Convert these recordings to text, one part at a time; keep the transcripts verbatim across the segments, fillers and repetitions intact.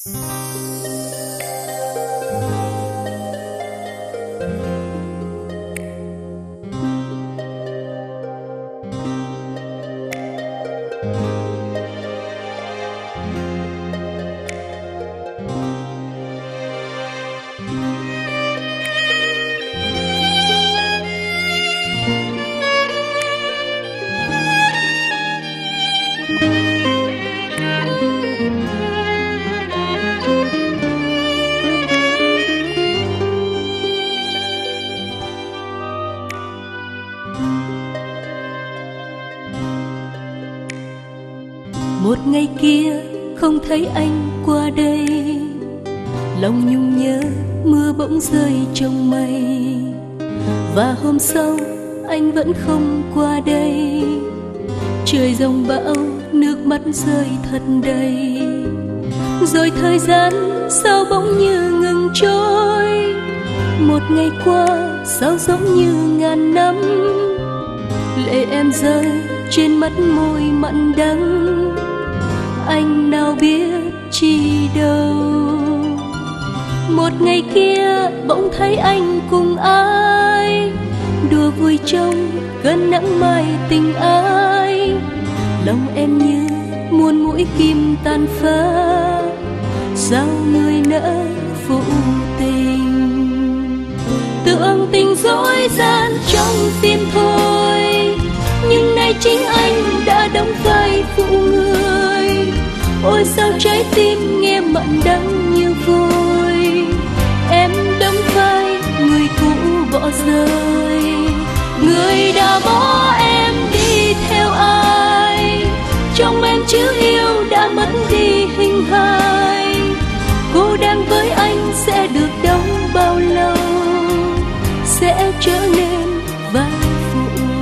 Một ngày kia không thấy anh qua đây, lòng nhung nhớ mưa bỗng rơi trong mây. Và hôm sau anh vẫn không qua đây, trời giông bão nước mắt rơi thật đầy. Rồi thời gian sao bỗng như ngừng trôi, một ngày qua sao giống như ngàn năm. Lệ em rơi trên mắt môi mặn đắng, anh nào biết chi đâu. Một ngày kia bỗng thấy anh cùng ai, đùa vui trong cơn nắng mai tình ai. Lòng em như muôn mũi kim tàn phá, sao người nỡ phụ tình. Tưởng tình dối gian trong phim thôi, nhưng nay chính anh đã đóng vai phụ người. Ôi sao trái tim nghe mặn đắng như vôi, em đóng vai người cũ bỏ rơi. Người đã bỏ em đi theo ai, trong em chữ yêu đã mất đi hình hài. Cô đang với anh sẽ được đóng bao lâu, sẽ trở nên vai phụ.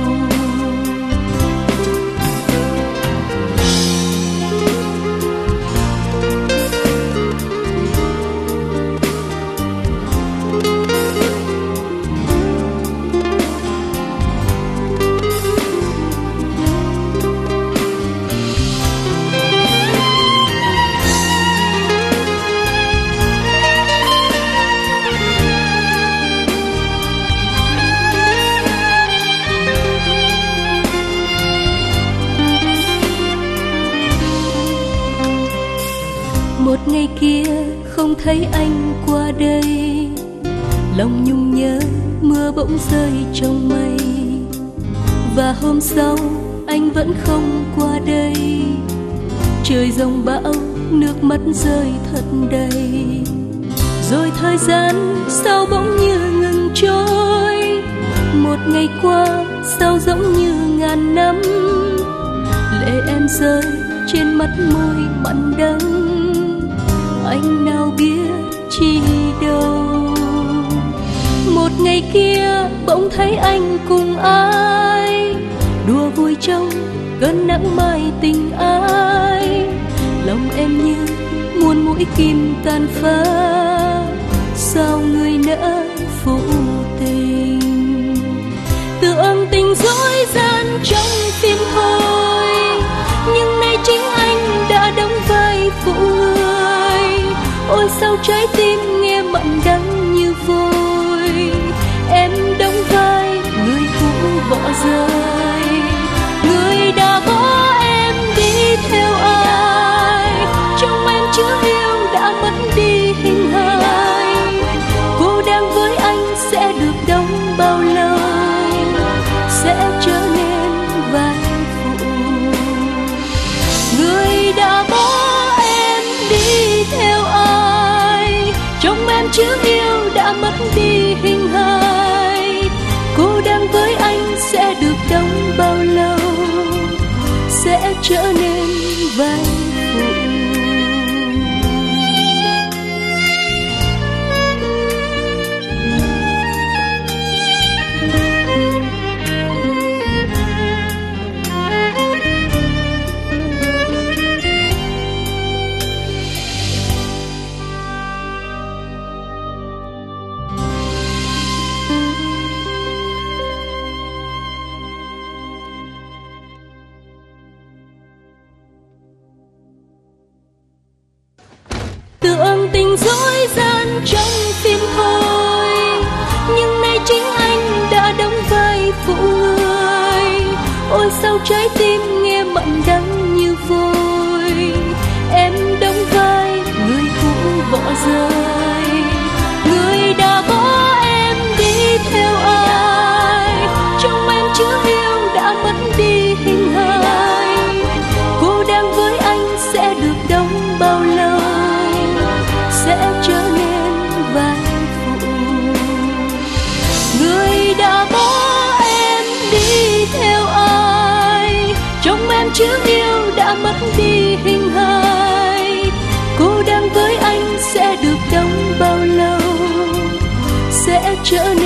Một ngày kia không thấy anh qua đây, lòng nhung nhớ mưa bỗng rơi trong mây. Và hôm sau anh vẫn không qua đây, trời giông bão nước mắt rơi thật đầy. Rồi thời gian sao bỗng như ngừng trôi, một ngày qua sao giống như ngàn năm. Lệ em rơi trên mắt môi mặn đắng, anh nào biết chi đâu. Một ngày kia bỗng thấy anh cùng ai, đùa vui trong cơn nắng mai tình ai. Lòng em như muôn mũi kim tàn phá, sao người nỡ phụ tình. Tưởng tình dối gian trong phim thôi, nhưng nay chính anh đã đóng vai phụ người. Ôi sao trái tim nghe mặn đắng như vôi, em đóng vai người cũ bỏ rơi. Người đã bỏ em đi theo ai, trong em chữ yêu đã mất đi hình hài. Cô đang với anh sẽ được đóng bao lâu, sẽ trở nên vai phụ. Người đã bỏ em đi theo ai, trong em chữ yêu đã mất đi hình hài. Cô đang với anh sẽ được đóng bao lâu, sẽ trở nên vai phụ. từng dối gian trong phim thôi, nhưng nay chính anh đã đóng vai phụ người. Ôi sao trái tim nghe mặn đắng như vôi, em đóng vai người cũ bỏ rơi. Người đã bỏ em đi theo ai, trong em chứa yêu đã mất đi hình hài. Cô đang với anh sẽ được đóng bao lâu, sẽ trở nên vai phụ. Người đã bỏ em đi theo ai, trong em chứa yêu đã mất đi hình hài. Cô đang với anh sẽ được đóng bao lâu, sẽ trở nên